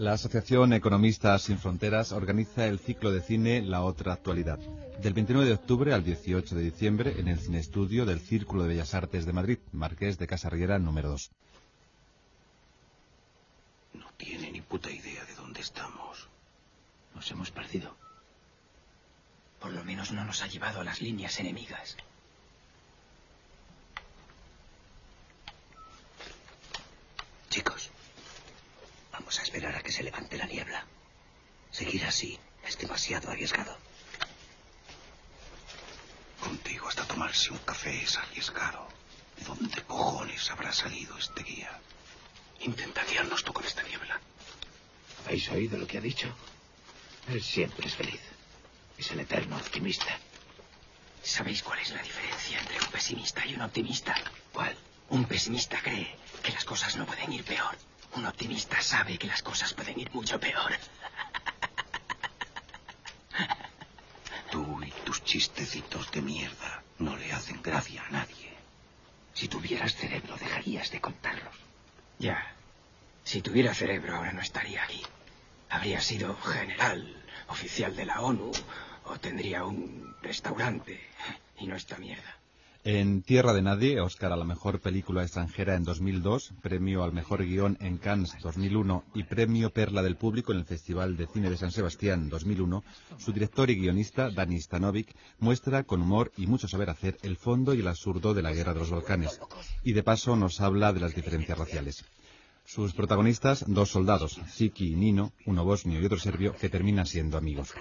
La Asociación Economistas Sin Fronteras organiza el ciclo de cine La Otra Actualidad, del 29 de octubre al 18 de diciembre en el Cineestudio del Círculo de Bellas Artes de Madrid, Marqués de Casarriera número 2. No tiene ni puta idea de dónde estamos. Nos hemos perdido. Por lo menos no nos ha llevado a las líneas enemigas. Chicos, vamos a esperar a que se levante la niebla. Seguir así es demasiado arriesgado. Contigo hasta tomarse un café es arriesgado. ¿De dónde cojones habrá salido este guía? Intenta guiarnos tú con esta niebla. ¿Habéis oído lo que ha dicho? Él siempre es feliz. Es el eterno optimista. ¿Sabéis cuál es la diferencia entre un pesimista y un optimista? ¿Cuál? Un pesimista cree que las cosas no pueden ir peor. Un optimista sabe que las cosas pueden ir mucho peor. Tú y tus chistecitos de mierda no le hacen gracia a nadie. Si tuvieras cerebro, dejarías de contarlos. Ya. Si tuviera cerebro, ahora no estaría aquí. Habría sido general, oficial de la ONU, o tendría un restaurante. Y no esta mierda. En Tierra de Nadie, Oscar a la mejor película extranjera en 2002, premio al mejor guión en Cannes 2001 y premio Perla del Público en el Festival de Cine de San Sebastián 2001, su director y guionista, Dani Stanovic, muestra con humor y mucho saber hacer el fondo y el absurdo de la guerra de los Balcanes, y de paso nos habla de las diferencias raciales. Sus protagonistas, dos soldados, Siki y Nino, uno bosnio y otro serbio, que terminan siendo amigos.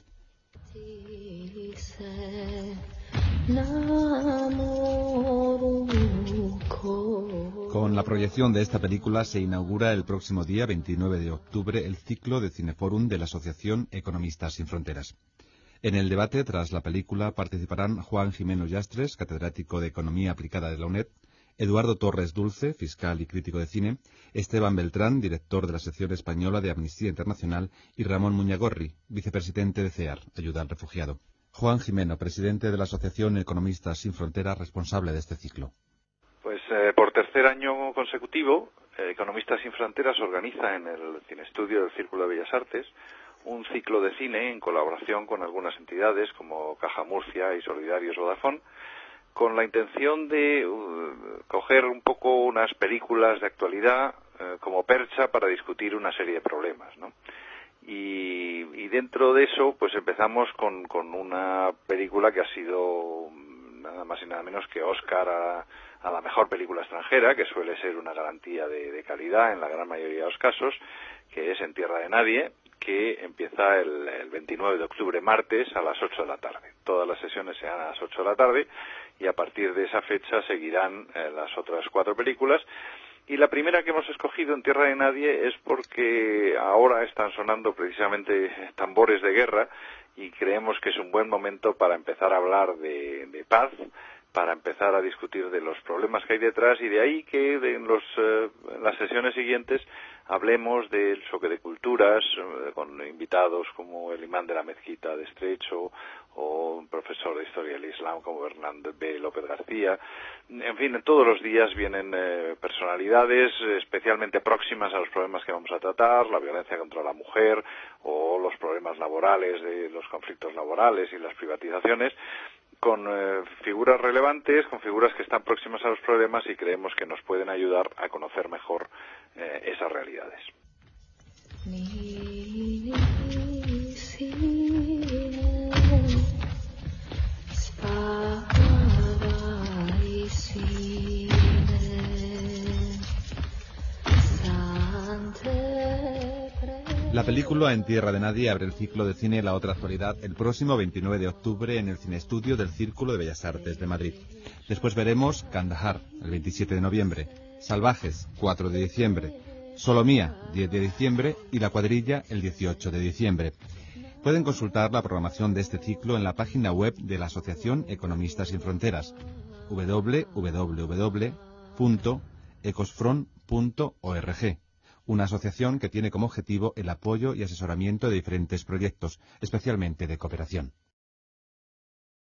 Con la proyección de esta película se inaugura el próximo día 29 de octubre el ciclo de Cineforum de la Asociación Economistas Sin Fronteras. En el debate, tras la película, participarán Juan Jimeno Llastres, catedrático de Economía Aplicada de la UNED, Eduardo Torres Dulce, fiscal y crítico de cine, Esteban Beltrán, director de la sección española de Amnistía Internacional, y Ramón Muñagorri, vicepresidente de CEAR, Ayuda al Refugiado. Juan Jimeno, presidente de la Asociación Economistas Sin Fronteras, responsable de este ciclo. Pues por tercer año consecutivo, Economistas Sin Fronteras organiza en el Cineestudio del Círculo de Bellas Artes un ciclo de cine en colaboración con algunas entidades como Caja Murcia y Solidarios Vodafone, con la intención de coger un poco unas películas de actualidad como percha para discutir una serie de problemas, ¿no? Y dentro de eso, pues empezamos con una película que ha sido nada más y nada menos que Oscar a la mejor película extranjera, que suele ser una garantía de calidad en la gran mayoría de los casos, que es En Tierra de Nadie, que empieza el 29 de octubre, martes, a las 8 de la tarde. Todas las sesiones serán a las 8 de la tarde y a partir de esa fecha seguirán las otras 4 películas. Y la primera que hemos escogido, En Tierra de Nadie, es porque ahora están sonando precisamente tambores de guerra y creemos que es un buen momento para empezar a hablar de paz, para empezar a discutir de los problemas que hay detrás, y de ahí que en las sesiones siguientes hablemos del choque de culturas con invitados como el imán de la mezquita de Estrecho o un profesor de historia del Islam como Bernardo B. López García. En fin, todos los días vienen personalidades especialmente próximas a los problemas que vamos a tratar, la violencia contra la mujer o los problemas laborales, de los conflictos laborales y las privatizaciones, con figuras relevantes, con figuras que están próximas a los problemas y creemos que nos pueden ayudar a conocer mejor esas realidades. La película En Tierra de Nadie abre el ciclo de cine La Otra Actualidad el próximo 29 de octubre en el Cineestudio del Círculo de Bellas Artes de Madrid. Después veremos Kandahar, el 27 de noviembre, Salvajes, 4 de diciembre, Solomía, 10 de diciembre y La Cuadrilla, el 18 de diciembre. Pueden consultar la programación de este ciclo en la página web de la Asociación Economistas Sin Fronteras, www.ecosfront.org, una asociación que tiene como objetivo el apoyo y asesoramiento de diferentes proyectos, especialmente de cooperación.